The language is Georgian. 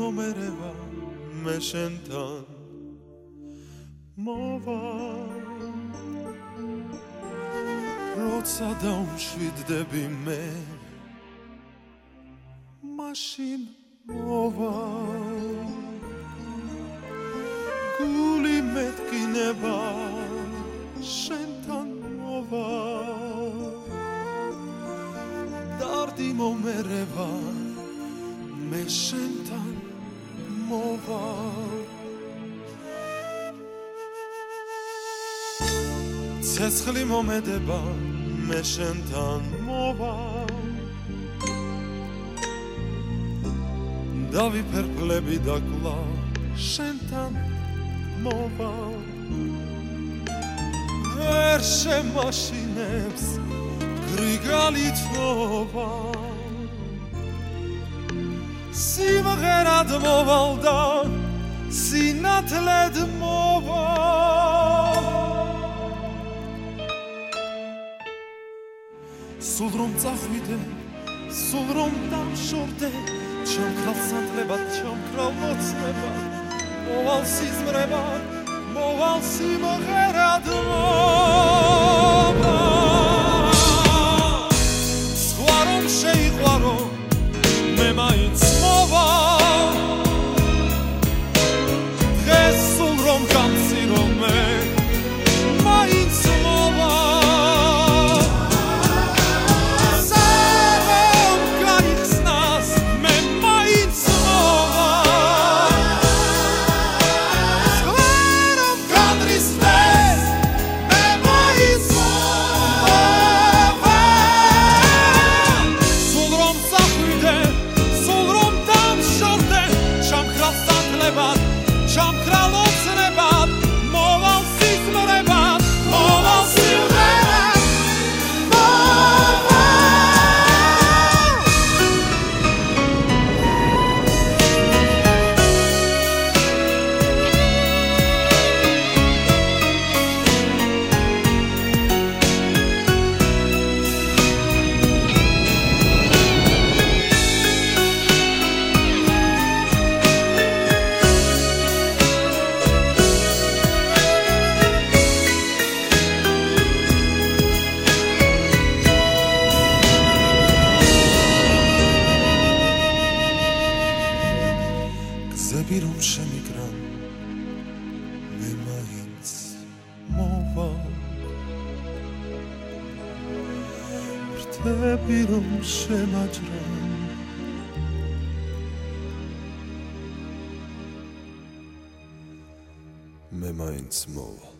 მომერევა მე შენთან მოვა როცა დაუმშვიდდები მე მაშინ მოვა გული მეტკინება შენთან მოვა დარდი მომერევა მე შენთან მოვა ცეცხლი მომედება მე შენთან მოვა დავიფერფლები და კვლავ შენთან მოვა ვერ შემაშინებს გრიგალით მოვა სიმღერად მოვალ და სინათლედ მოვა სულ რომ წახვიდე სულ რომ დამშორდე ჩამქრალ სანთლებად ჩამქრალ მოცნებად მოვალ სიზმრებად მოვალ სიმღერად მოვა სხვა რომ შეიყვარო მე მაინც მოვა დღეს სულ რომ გამცირო მე მაინც მოვა გზები რომ შემიგრან მე მაინც მოვა ფრთები რომ შემაჯრან მე მაინც მოვა